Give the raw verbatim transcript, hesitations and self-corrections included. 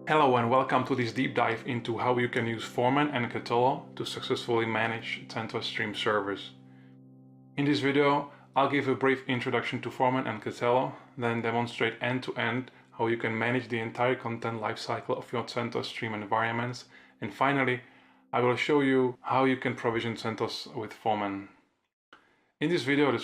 Hello and welcome to this deep dive into how you can use Foreman and Katello to successfully manage CentOS Stream servers. In this video, I'll give a brief introduction to Foreman and Katello, then demonstrate end-to-end how you can manage the entire content lifecycle of your CentOS Stream environments, and finally, I will show you how you can provision CentOS with Foreman. In this video, the